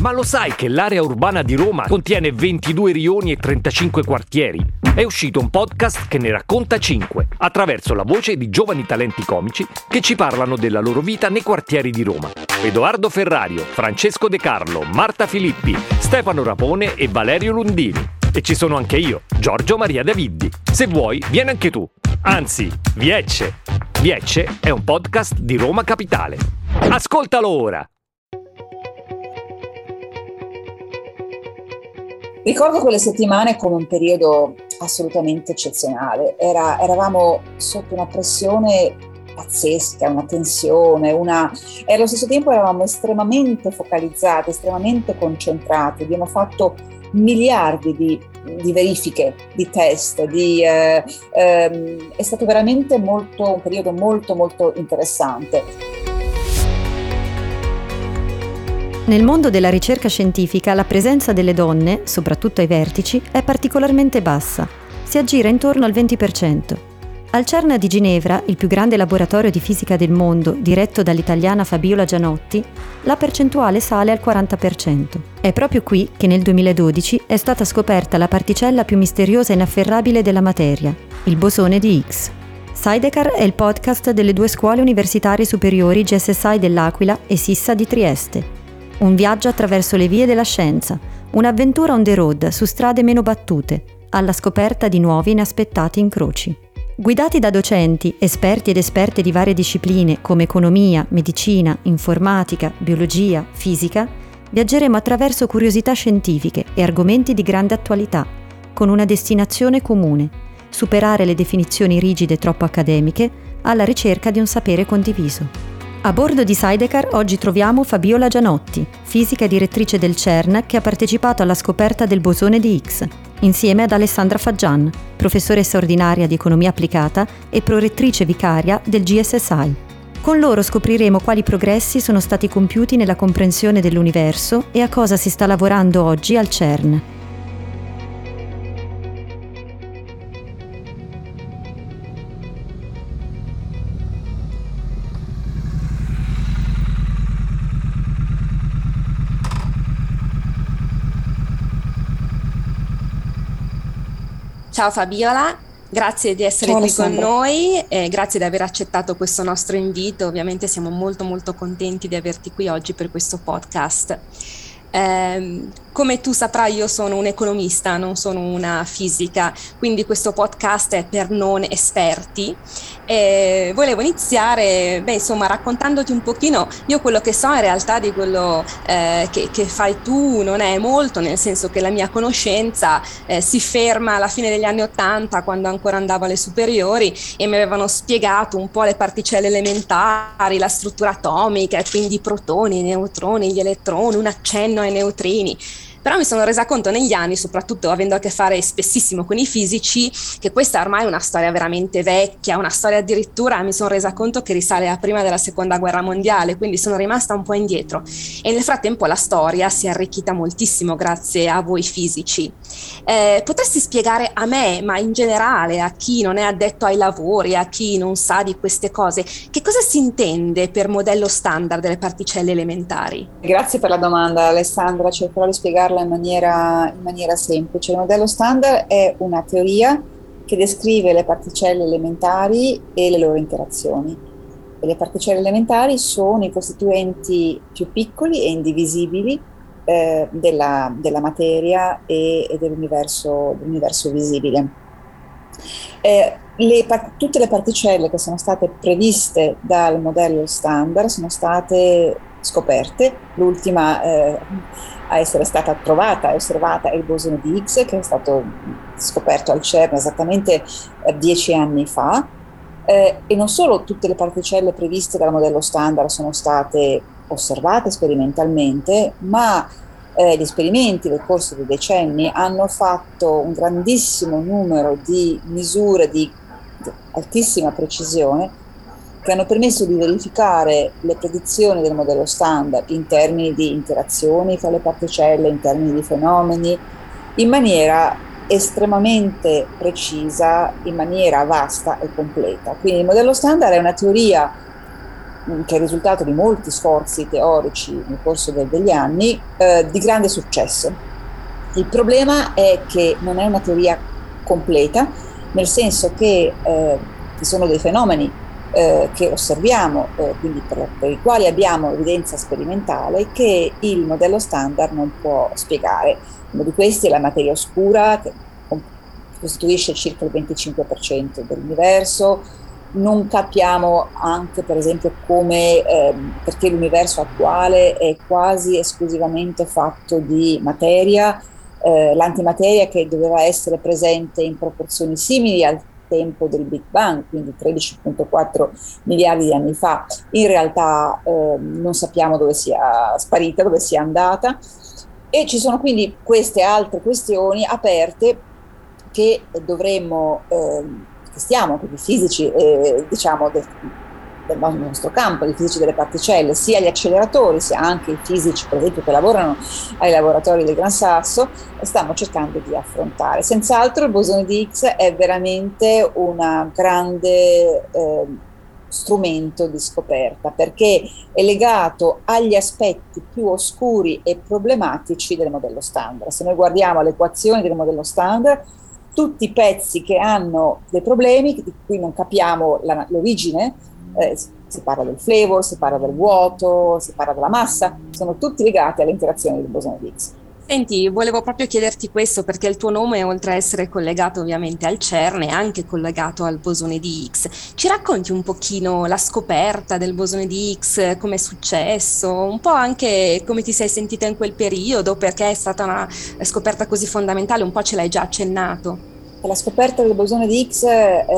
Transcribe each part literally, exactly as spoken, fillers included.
Ma lo sai che l'area urbana di Roma contiene ventidue rioni e trentacinque quartieri? È uscito un podcast che ne racconta cinque, attraverso la voce di giovani talenti comici che ci parlano della loro vita nei quartieri di Roma. Edoardo Ferrario, Francesco De Carlo, Marta Filippi, Stefano Rapone e Valerio Lundini. E ci sono anche io, Giorgio Maria Daviddi. Se vuoi, vieni anche tu. Anzi, Viecce. Viecce è un podcast di Roma Capitale. Ascoltalo ora! Ricordo quelle settimane come un periodo assolutamente eccezionale. Era, eravamo sotto una pressione pazzesca, una tensione, una... e allo stesso tempo eravamo estremamente focalizzati, estremamente concentrati. Abbiamo fatto miliardi di, di verifiche, di test, di, eh, ehm, è stato veramente molto, un periodo molto molto interessante. Nel mondo della ricerca scientifica la presenza delle donne, soprattutto ai vertici, è particolarmente bassa. Si aggira intorno al venti per cento. Al CERN di Ginevra, il più grande laboratorio di fisica del mondo, diretto dall'italiana Fabiola Gianotti, la percentuale sale al quaranta per cento. È proprio qui che nel duemiladodici è stata scoperta la particella più misteriosa e inafferrabile della materia, il bosone di Higgs. Sidecar è il podcast delle due scuole universitarie superiori G S S I dell'Aquila e Sissa di Trieste. Un viaggio attraverso le vie della scienza, un'avventura on the road su strade meno battute, alla scoperta di nuovi inaspettati incroci. Guidati da docenti, esperti ed esperte di varie discipline come economia, medicina, informatica, biologia, fisica, viaggeremo attraverso curiosità scientifiche e argomenti di grande attualità, con una destinazione comune: superare le definizioni rigide troppo accademiche alla ricerca di un sapere condiviso. A bordo di Sidecar oggi troviamo Fabiola Gianotti, fisica direttrice del CERN che ha partecipato alla scoperta del bosone di Higgs, insieme ad Alessandra Faggian, professoressa ordinaria di economia applicata e prorettrice vicaria del G S S I. Con loro scopriremo quali progressi sono stati compiuti nella comprensione dell'universo e a cosa si sta lavorando oggi al CERN. Ciao Fabiola, grazie di essere Ciao, qui con Alessandra. noi e grazie di aver accettato questo nostro invito. Ovviamente siamo molto molto contenti di averti qui oggi per questo podcast. Eh, come tu saprai, io sono un economista, non sono una fisica, quindi questo podcast è per non esperti. E volevo iniziare, beh, insomma, raccontandoti un pochino. Io quello che so in realtà di quello eh, che, che fai tu non è molto, nel senso che la mia conoscenza eh, si ferma alla fine degli anni Ottanta, quando ancora andavo alle superiori e mi avevano spiegato un po' le particelle elementari, la struttura atomica, quindi i protoni, i neutroni, gli elettroni, un accenno ai neutrini. Però mi sono resa conto negli anni, soprattutto avendo a che fare spessissimo con i fisici, che questa ormai è una storia veramente vecchia, una storia addirittura mi sono resa conto che risale a prima della seconda guerra mondiale, quindi sono rimasta un po' indietro. E nel frattempo la storia si è arricchita moltissimo grazie a voi fisici. Eh, potresti spiegare a me, ma in generale a chi non è addetto ai lavori, a chi non sa di queste cose, che cosa si intende per modello standard delle particelle elementari? Grazie per la domanda, Alessandra. Cercherò di spiegarla in maniera, in maniera semplice. Il modello standard è una teoria che descrive le particelle elementari e le loro interazioni. E le particelle elementari sono i costituenti più piccoli e indivisibili eh, della, della materia e, e dell'universo, dell'universo visibile. Eh, le, tutte le particelle che sono state previste dal modello standard sono state scoperte. L'ultima eh, a essere stata trovata e osservata è il bosone di Higgs, che è stato scoperto al CERN esattamente eh, dieci anni fa. Eh, e non solo tutte le particelle previste dal modello standard sono state osservate sperimentalmente, ma eh, gli esperimenti nel corso dei decenni hanno fatto un grandissimo numero di misure di altissima precisione che hanno permesso di verificare le predizioni del modello standard in termini di interazioni fra le particelle, in termini di fenomeni, in maniera estremamente precisa, in maniera vasta e completa. Quindi il modello standard è una teoria che è il risultato di molti sforzi teorici nel corso de- degli anni, eh, di grande successo. Il problema è che non è una teoria completa, nel senso che eh, ci sono dei fenomeni eh, che osserviamo, eh, quindi per, per i quali abbiamo evidenza sperimentale, che il modello standard non può spiegare. Uno di questi è la materia oscura, che costituisce circa il venticinque per cento dell'universo. Non capiamo anche, per esempio, come, eh, perché l'universo attuale è quasi esclusivamente fatto di materia, eh, l'antimateria che doveva essere presente in proporzioni simili al tempo del Big Bang, quindi tredici virgola quattro miliardi di anni fa, in realtà eh, non sappiamo dove sia sparita, dove sia andata, e ci sono quindi queste altre questioni aperte che dovremmo, eh, che stiamo, che i fisici, eh, diciamo, del, del nostro campo, i fisici delle particelle, sia gli acceleratori, sia anche i fisici, per esempio, che lavorano ai laboratori del Gran Sasso, stanno cercando di affrontare. Senz'altro il bosone di Higgs è veramente un grande eh, strumento di scoperta, perché è legato agli aspetti più oscuri e problematici del modello standard. Se noi guardiamo le equazioni del modello standard, tutti i pezzi che hanno dei problemi, di cui non capiamo la, l'origine, eh, si parla del flavor, si parla del vuoto, si parla della massa, sono tutti legati alle interazioni del bosone di Higgs. Senti, volevo proprio chiederti questo perché il tuo nome, oltre a essere collegato ovviamente al CERN, è anche collegato al bosone di Higgs. Ci racconti un pochino la scoperta del bosone di Higgs, come è successo, un po' anche come ti sei sentita in quel periodo, perché è stata una scoperta così fondamentale, un po' ce l'hai già accennato. La scoperta del bosone di Higgs è,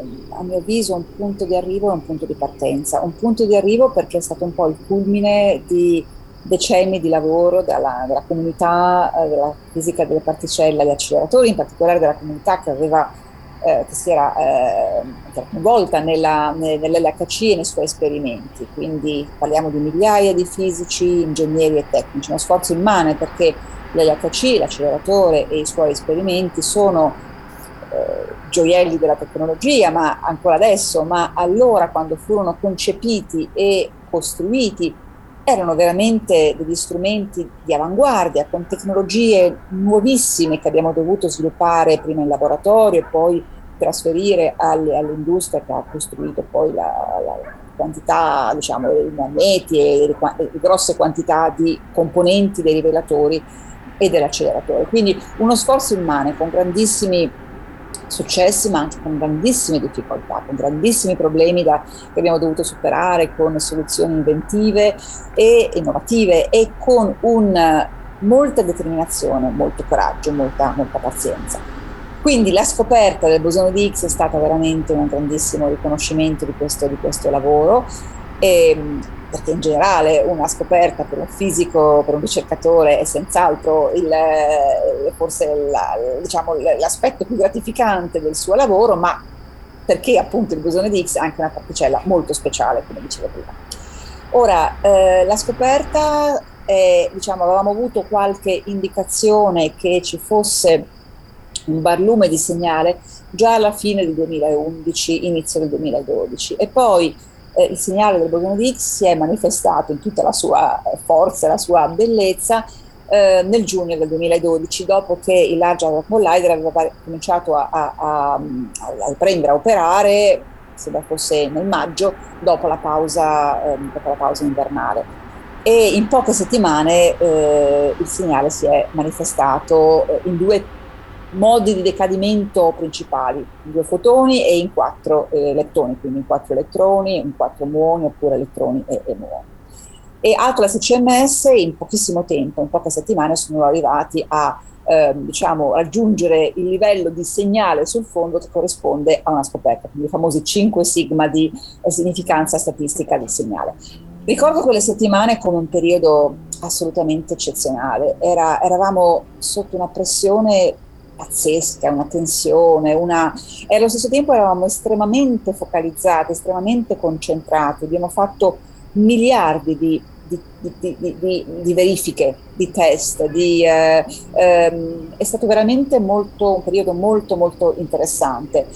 a mio avviso, un punto di arrivo e un punto di partenza. Un punto di arrivo perché è stato un po' il culmine di decenni di lavoro della, della comunità eh, della fisica delle particelle agli acceleratori, in particolare della comunità che aveva eh, che si era eh, coinvolta nella, nell'L H C e nei suoi esperimenti. Quindi parliamo di migliaia di fisici, ingegneri e tecnici, uno sforzo immane, perché l'L H C, l'acceleratore e i suoi esperimenti sono eh, gioielli della tecnologia, ma ancora adesso, ma allora, quando furono concepiti e costruiti, erano veramente degli strumenti di avanguardia, con tecnologie nuovissime che abbiamo dovuto sviluppare prima in laboratorio e poi trasferire alle, all'industria che ha costruito poi la, la quantità, diciamo, i magneti e le, le grosse quantità di componenti dei rivelatori e dell'acceleratore. Quindi uno sforzo immane, con grandissimi successi, ma anche con grandissime difficoltà, con grandissimi problemi da, che abbiamo dovuto superare, con soluzioni inventive e innovative e con un, molta determinazione, molto coraggio, molta, molta pazienza. Quindi la scoperta del bosone di Higgs è stata veramente un grandissimo riconoscimento di questo, di questo lavoro, e, perché in generale una scoperta per un fisico, per un ricercatore, è senz'altro il, forse la, diciamo, l'aspetto più gratificante del suo lavoro, ma perché appunto il bosone di Higgs è anche una particella molto speciale, come dicevo prima. Ora, eh, la scoperta, è, diciamo, avevamo avuto qualche indicazione che ci fosse un barlume di segnale già alla fine del duemilaundici, inizio del duemiladodici, e poi eh, il segnale del bosone di Higgs si è manifestato in tutta la sua forza, la sua bellezza eh, nel giugno del duemiladodici, dopo che il Large Hadron Collider aveva cominciato a, a, a, a riprendere a operare, sembra fosse nel maggio, dopo la pausa, eh, dopo la pausa invernale. E in poche settimane eh, il segnale si è manifestato eh, in due modi di decadimento principali, in due fotoni e in quattro eh, leptoni, quindi in quattro elettroni, in quattro muoni oppure elettroni e, e muoni. E Atlas e C M S in pochissimo tempo, in poche settimane, sono arrivati a eh, diciamo, raggiungere il livello di segnale sul fondo che corrisponde a una scoperta, quindi i famosi cinque sigma di eh, significanza statistica del segnale. Ricordo quelle settimane come un periodo assolutamente eccezionale. Era, eravamo sotto una pressione pazzesca, una tensione, una... e allo stesso tempo eravamo estremamente focalizzati, estremamente concentrati. Abbiamo fatto miliardi di di, di, di, di, di verifiche, di test, di, eh, ehm, è stato veramente molto, un periodo molto molto interessante.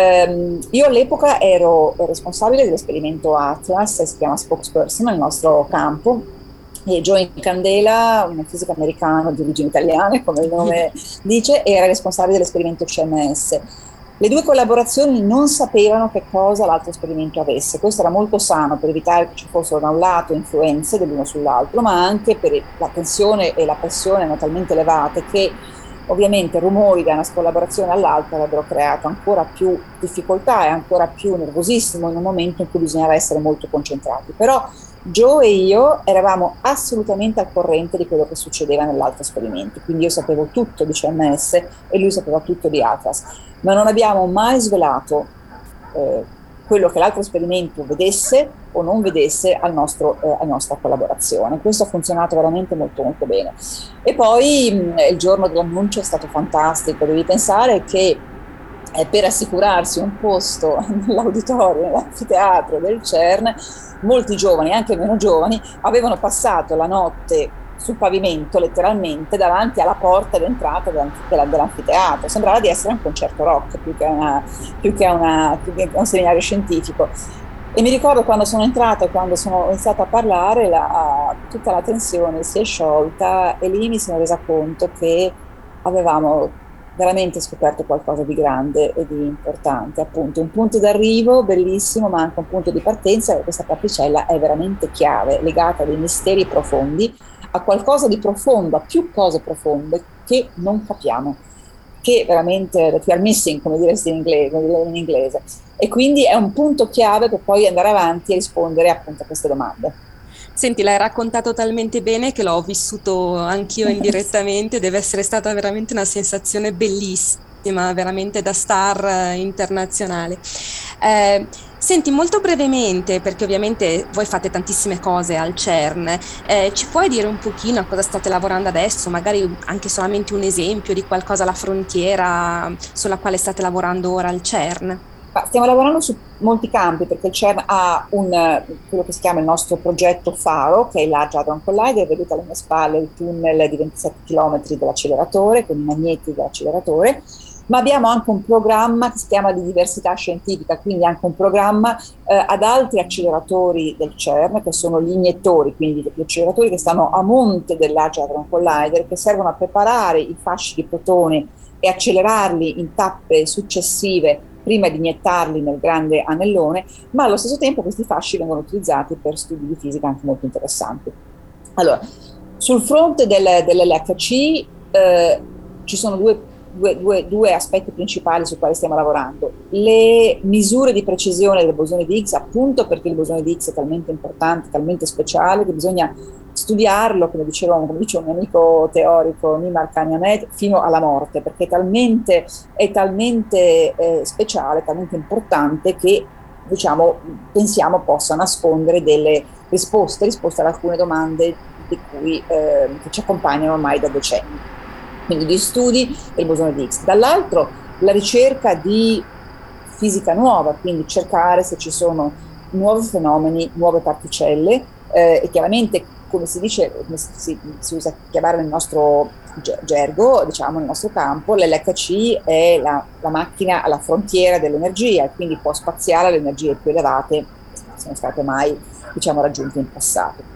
Um, io all'epoca ero responsabile dell'esperimento Atlas, si chiama spokesperson nel nostro campo, e Joe Candela, un fisico americano di origini italiane, come il nome dice, era responsabile dell'esperimento C M S. Le due collaborazioni non sapevano che cosa l'altro esperimento avesse. Questo era molto sano per evitare che ci fossero da un lato influenze dell'uno sull'altro, ma anche per la tensione e la pressione erano talmente elevate che ovviamente rumori da una collaborazione all'altra avrebbero creato ancora più difficoltà e ancora più nervosismo in un momento in cui bisognava essere molto concentrati. Però Joe e io eravamo assolutamente al corrente di quello che succedeva nell'altro esperimento, quindi io sapevo tutto di C M S e lui sapeva tutto di Atlas, ma non abbiamo mai svelato eh, quello che l'altro esperimento vedesse o non vedesse al nostro, eh, alla nostra collaborazione. Questo ha funzionato veramente molto molto bene. E poi mh, il giorno dell'annuncio è stato fantastico. Devi pensare che eh, per assicurarsi un posto nell'auditorio, nell'anfiteatro del CERN, molti giovani, anche meno giovani, avevano passato la notte sul pavimento, letteralmente, davanti alla porta d'entrata dell'anfiteatro. Sembrava di essere un concerto rock più che, una, più che, una, più che un seminario scientifico. E mi ricordo quando sono entrata e quando sono iniziata a parlare, la, tutta la tensione si è sciolta e lì mi sono resa conto che avevamo veramente scoperto qualcosa di grande e di importante, appunto un punto d'arrivo bellissimo, ma anche un punto di partenza, e questa particella è veramente chiave, legata a dei misteri profondi, a qualcosa di profondo, a più cose profonde che non capiamo, che veramente we are missing, come diresti in inglese, come dire in inglese. E quindi è un punto chiave per poi andare avanti e rispondere appunto a queste domande. Senti, l'hai raccontato talmente bene che l'ho vissuto anch'io indirettamente, deve essere stata veramente una sensazione bellissima, veramente da star internazionale. Eh, senti, molto brevemente, perché ovviamente voi fate tantissime cose al CERN, eh, ci puoi dire un pochino a cosa state lavorando adesso, magari anche solamente un esempio di qualcosa alla frontiera sulla quale state lavorando ora al CERN? Stiamo lavorando su molti campi, perché il CERN ha un, quello che si chiama il nostro progetto FARO, che è il Large Hadron Collider. Vedete alle mie spalle il tunnel di ventisette chilometri dell'acceleratore, con i magneti dell'acceleratore, ma abbiamo anche un programma che si chiama di diversità scientifica, quindi anche un programma eh, ad altri acceleratori del CERN, che sono gli iniettori, quindi gli acceleratori che stanno a monte del Large Hadron Collider, che servono a preparare i fasci di protoni e accelerarli in tappe successive prima di iniettarli nel grande anellone, ma allo stesso tempo questi fasci vengono utilizzati per studi di fisica anche molto interessanti. Allora, sul fronte del, dell'L H C eh, ci sono due, due, due, due aspetti principali su quali stiamo lavorando. Le misure di precisione del bosone di Higgs, appunto perché il bosone di Higgs è talmente importante, talmente speciale, che bisogna studiarlo, come diceva, come dice un mio amico teorico, Nimar Kanyamet, fino alla morte, perché è talmente, è talmente eh, speciale, talmente importante che, diciamo, pensiamo possa nascondere delle risposte, risposte ad alcune domande di cui, eh, che ci accompagnano ormai da decenni. Quindi gli studi del bosone di Higgs. Dall'altro la ricerca di fisica nuova, quindi cercare se ci sono nuovi fenomeni, nuove particelle, eh, e chiaramente, come si dice, come si, si usa chiamare nel nostro gergo, diciamo nel nostro campo, l'L H C è la, la macchina alla frontiera dell'energia, e quindi può spaziare le energie più elevate che sono state mai, diciamo, raggiunte in passato.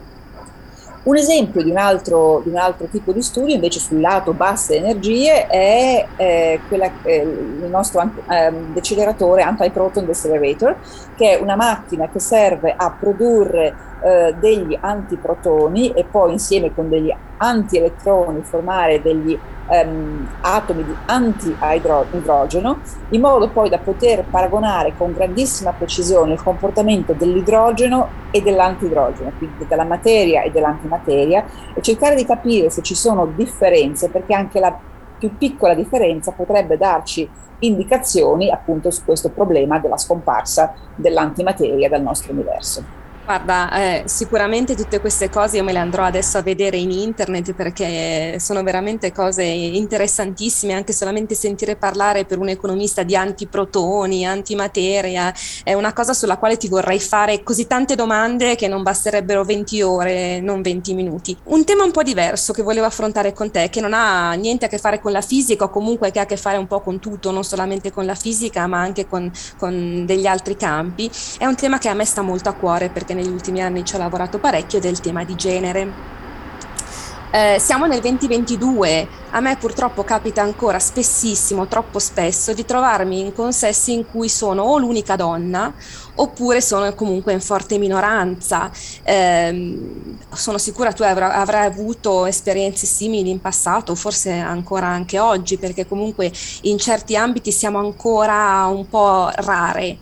Un esempio di un altro, di un altro tipo di studio invece sul lato basse energie è eh, quella, eh, il nostro eh, deceleratore Antiproton Decelerator, che è una macchina che serve a produrre eh, degli antiprotoni e poi insieme con degli antielettroni formare degli ehm, atomi di anti-idrogeno, in modo poi da poter paragonare con grandissima precisione il comportamento dell'idrogeno e dell'antidrogeno, quindi della materia e dell'antimateria, e cercare di capire se ci sono differenze, perché anche la più piccola differenza potrebbe darci indicazioni appunto su questo problema della scomparsa dell'antimateria dal nostro universo. Guarda, eh, sicuramente tutte queste cose io me le andrò adesso a vedere in internet, perché sono veramente cose interessantissime. Anche solamente sentire parlare per un economista di antiprotoni, antimateria, è una cosa sulla quale ti vorrei fare così tante domande che non basterebbero venti ore, non venti minuti. Un tema un po' diverso che volevo affrontare con te, che non ha niente a che fare con la fisica, o comunque che ha a che fare un po' con tutto, non solamente con la fisica, ma anche con, con degli altri campi, è un tema che a me sta molto a cuore, perché negli ultimi anni ci ho lavorato parecchio, del tema di genere. Eh, siamo nel duemilaventidue, a me purtroppo capita ancora spessissimo, troppo spesso, di trovarmi in consessi in cui sono o l'unica donna oppure sono comunque in forte minoranza. Eh, sono sicura tu avrai, avrai avuto esperienze simili in passato, forse ancora anche oggi, perché comunque in certi ambiti siamo ancora un po' rare.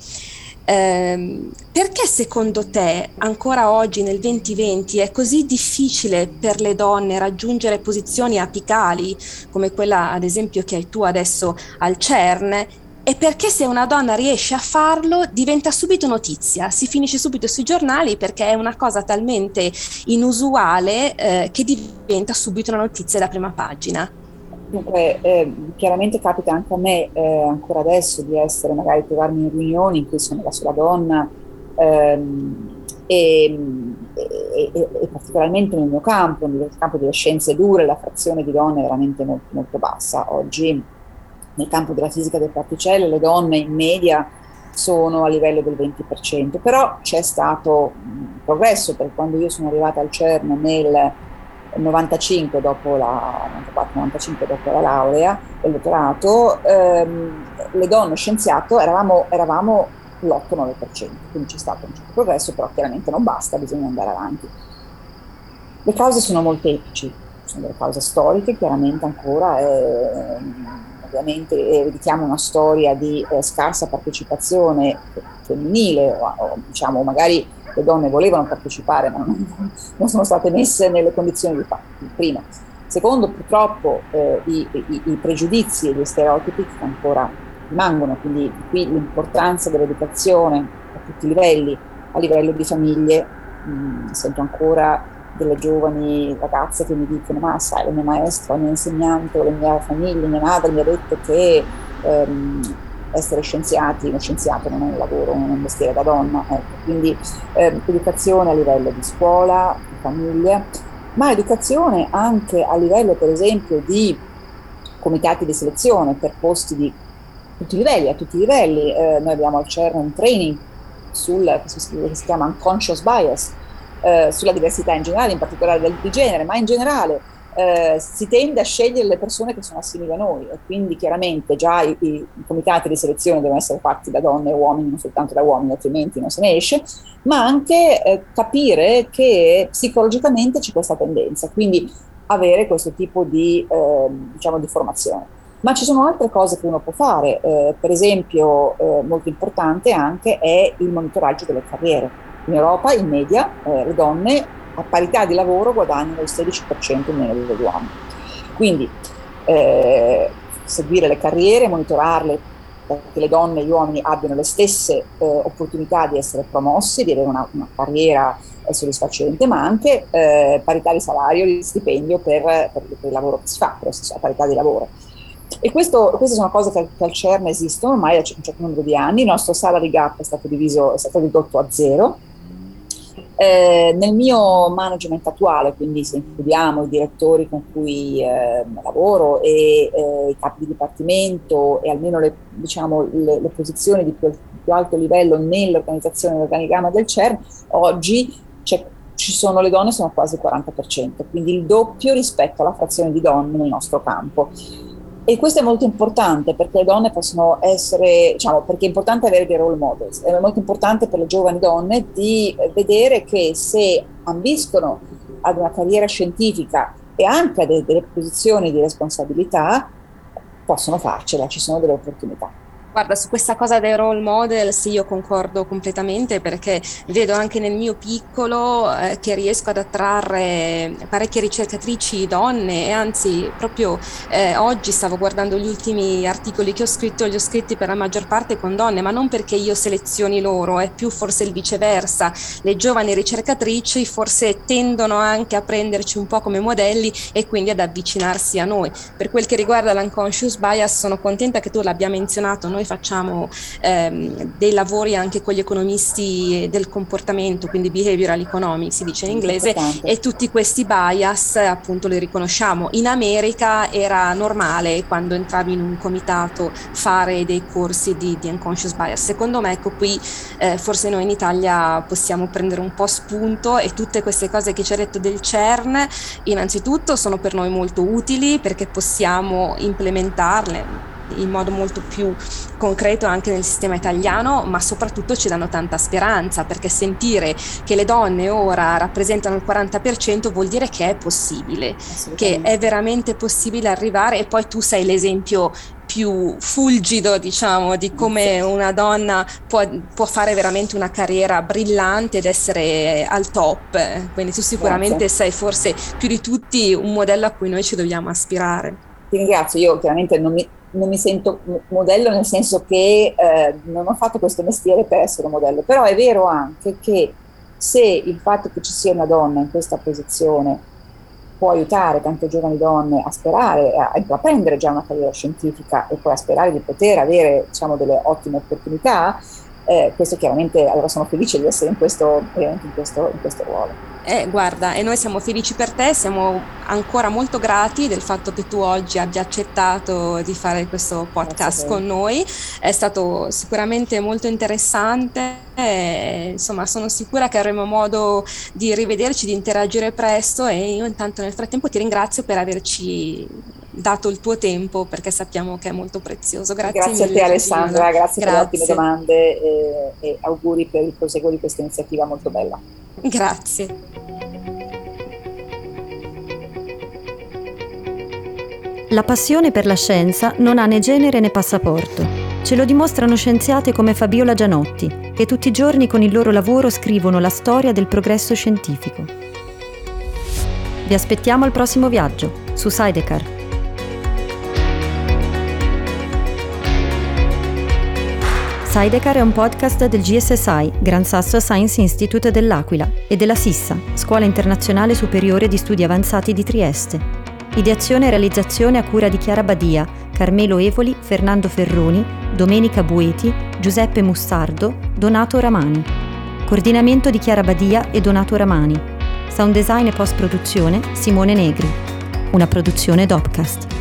Eh, perché secondo te ancora oggi nel duemilaventi è così difficile per le donne raggiungere posizioni apicali come quella ad esempio che hai tu adesso al CERN, e perché se una donna riesce a farlo diventa subito notizia, si finisce subito sui giornali perché è una cosa talmente inusuale eh, che diventa subito una notizia da prima pagina? Dunque, eh, chiaramente capita anche a me eh, ancora adesso di essere, magari trovarmi in riunioni in cui sono la sola donna, ehm, e, e, e, e particolarmente nel mio campo, nel campo delle scienze dure, la frazione di donne è veramente molto, molto bassa. Oggi nel campo della fisica delle particelle le donne in media sono a livello del venti per cento, però c'è stato un progresso, perché quando io sono arrivata al CERN nel novantacinque dopo la novantaquattro novantacinque dopo la laurea e il dottorato, ehm, le donne scienziato eravamo, eravamo l'otto nove per cento, quindi c'è stato un certo progresso, però chiaramente non basta, bisogna andare avanti. Le cause sono molteplici, sono delle cause storiche, chiaramente ancora, eh, ovviamente ereditiamo una storia di eh, scarsa partecipazione femminile, o, o diciamo magari le donne volevano partecipare ma non, non sono state messe nelle condizioni di farlo, prima. Secondo, purtroppo eh, i, i, i pregiudizi e gli stereotipi che ancora rimangono, quindi qui l'importanza dell'educazione a tutti i livelli, a livello di famiglie. Mh, sento ancora delle giovani ragazze che mi dicono: ma sai, la mia maestra, la mia insegnante, la mia famiglia, mia madre mi ha detto che ehm, essere scienziati, uno scienziato non è un lavoro, non è un mestiere da donna, ecco. Quindi eh, educazione a livello di scuola, di famiglia, ma educazione anche a livello, per esempio, di comitati di selezione per posti di tutti i livelli, a tutti i livelli. Eh, noi abbiamo al CERN un training sul, che si chiama unconscious bias, eh, sulla diversità in generale, in particolare del, di genere, ma in generale Eh, si tende a scegliere le persone che sono simili a noi, e quindi chiaramente già i, i, i comitati di selezione devono essere fatti da donne e uomini, non soltanto da uomini, altrimenti non se ne esce, ma anche eh, capire che psicologicamente c'è questa tendenza, quindi avere questo tipo di, eh, diciamo, di formazione. Ma ci sono altre cose che uno può fare, eh, per esempio eh, molto importante anche è il monitoraggio delle carriere. In Europa in media eh, le donne a parità di lavoro guadagnano il sedici per cento in meno degli uomini. Quindi eh, seguire le carriere, monitorarle perché le donne e gli uomini abbiano le stesse eh, opportunità di essere promossi, di avere una, una carriera eh, soddisfacente, ma anche eh, parità di salario, di stipendio per, per, per il lavoro che si fa, per a parità di lavoro. E questo, queste sono cose che, che al CERN esistono ormai da un certo numero di anni. Il nostro salary gap è stato diviso, è stato ridotto a zero. Eh, nel mio management attuale, quindi se includiamo i direttori con cui eh, lavoro e eh, i capi di dipartimento e almeno le, diciamo, le, le posizioni di più, più alto livello nell'organizzazione dell'organigramma del CERN, oggi c'è, ci sono le donne, sono quasi il quaranta per cento, quindi il doppio rispetto alla frazione di donne nel nostro campo. E questo è molto importante perché le donne possono essere, diciamo, perché è importante avere dei role models, è molto importante per le giovani donne di vedere che se ambiscono ad una carriera scientifica e anche a delle, delle posizioni di responsabilità, possono farcela, ci sono delle opportunità. Guarda, su questa cosa dei role model sì, io concordo completamente, perché vedo anche nel mio piccolo eh, che riesco ad attrarre parecchie ricercatrici donne, e anzi proprio eh, oggi stavo guardando gli ultimi articoli che ho scritto, li ho scritti per la maggior parte con donne, ma non perché io selezioni loro, è più forse il viceversa. Le giovani ricercatrici forse tendono anche a prenderci un po' come modelli e quindi ad avvicinarsi a noi. Per quel che riguarda l'unconscious bias, sono contenta che tu l'abbia menzionato. Noi facciamo ehm, dei lavori anche con gli economisti del comportamento, quindi behavioral economics si dice in inglese, e tutti questi bias appunto li riconosciamo. In America era normale, quando entravi in un comitato, fare dei corsi di, di unconscious bias. Secondo me, ecco, qui eh, forse noi in Italia possiamo prendere un po' spunto, e tutte queste cose che ci ha detto del C E R N innanzitutto sono per noi molto utili, perché possiamo implementarle in modo molto più concreto anche nel sistema italiano, ma soprattutto ci danno tanta speranza, perché sentire che le donne ora rappresentano il quaranta per cento vuol dire che è possibile, che è veramente possibile arrivare. E poi tu sei l'esempio più fulgido, diciamo, di come una donna può, può fare veramente una carriera brillante ed essere al top, quindi tu sicuramente Grazie. sei forse più di tutti un modello a cui noi ci dobbiamo aspirare. Ti ringrazio. Io chiaramente non mi, non mi sento modello, nel senso che eh, non ho fatto questo mestiere per essere un modello, però è vero anche che se il fatto che ci sia una donna in questa posizione può aiutare tante giovani donne a sperare, a intraprendere già una carriera scientifica e poi a sperare di poter avere, diciamo, delle ottime opportunità, eh, questo chiaramente, allora sono felice di essere in questo, in questo, in questo ruolo. Eh, guarda, e noi siamo felici per te, siamo ancora molto grati del fatto che tu oggi abbia accettato di fare questo podcast con noi. È stato sicuramente molto interessante, e, insomma, sono sicura che avremo modo di rivederci, di interagire presto, e io intanto nel frattempo ti ringrazio per averci dato il tuo tempo, perché sappiamo che è molto prezioso. Grazie, grazie mille, a te Alessandra, grazie, grazie per le ottime domande e, e auguri per il proseguo di questa iniziativa molto bella. Grazie. La passione per la scienza non ha né genere né passaporto. Ce lo dimostrano scienziate come Fabiola Gianotti, che tutti i giorni con il loro lavoro scrivono la storia del progresso scientifico. Vi aspettiamo al prossimo viaggio su Sidecar. Sidecar è un podcast del G S S I, Gran Sasso Science Institute dell'Aquila, e della SISSA, Scuola Internazionale Superiore di Studi Avanzati di Trieste. Ideazione e realizzazione a cura di Chiara Badia, Carmelo Evoli, Fernando Ferroni, Domenica Bueti, Giuseppe Mussardo, Donato Ramani. Coordinamento di Chiara Badia e Donato Ramani. Sound design e post-produzione Simone Negri. Una produzione Dopcast.